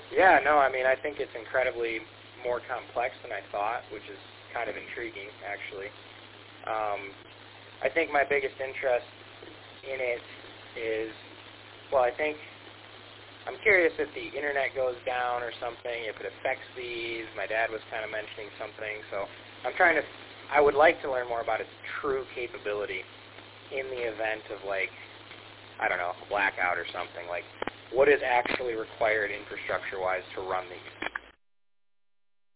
Yeah, no, I mean, I think it's incredibly more complex than I thought, which is kind of intriguing, actually. I think my biggest interest in it is, well, I'm curious if the internet goes down or something, if it affects these. My dad was kind of mentioning something, so I would like to learn more about its true capability in the event of, like, I don't know, a blackout or something. Like, what is actually required infrastructure-wise to run these?